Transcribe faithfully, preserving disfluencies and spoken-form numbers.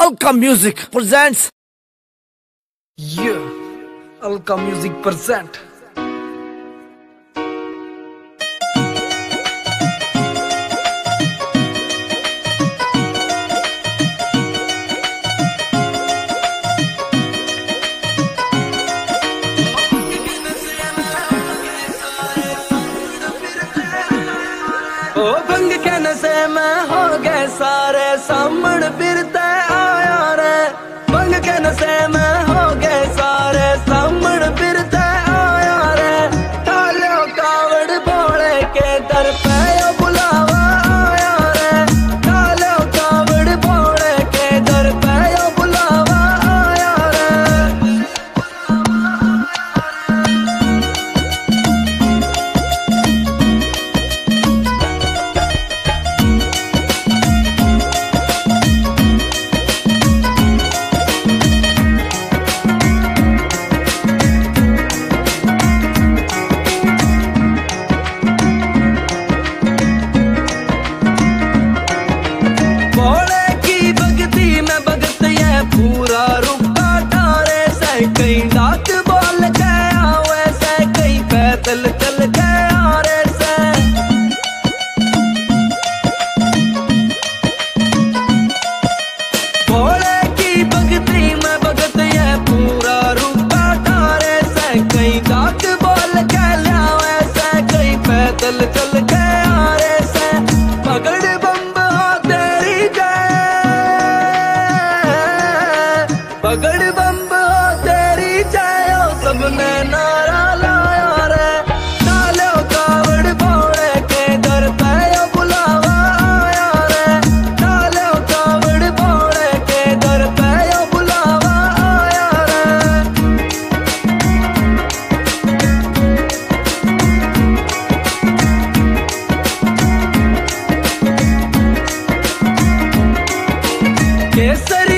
Alka Music presents. Yeah, Alka Music present. ओ भंग के नशे में हो गए सारे सामण फिरते आया रे। भंग के नशे में हो गए सारे सामण फिरते आया रे। ढालो कावड़ भोले के दर पे ओ बुलावा आया रे। ढालो कावड़ भोले के दर पे ओ बुलावा आया रे। भोले की भक्ति में भगत ये पूरा रुका ठारे से। कई डाक बोल गया वैसे कई पैदल चल गया रे से। भोले की भक्ति में भगत ये पूरा रुका ठारे से। कई डाक बोल गया वैसे कई पैदल चल गया रे से। पगड़ बम्ब हो तेरी जय, पगड़ बम्ब हो तेरी जय। ओ सबने नारा लाया रे। डालो कावड़ भोले के दर पे ओ बुलावा आया रे। डालो कावड़ भोले के दर पे ओ बुलावा आया रे। केसरी